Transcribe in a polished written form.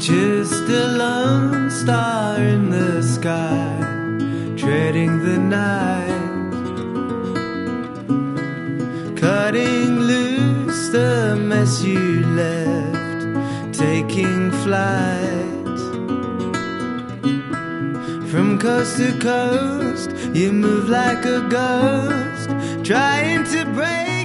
just a lone star in the sky, treading the night, cutting loose the mess you left, taking flight. From coast to coast, you move like a ghost, trying to break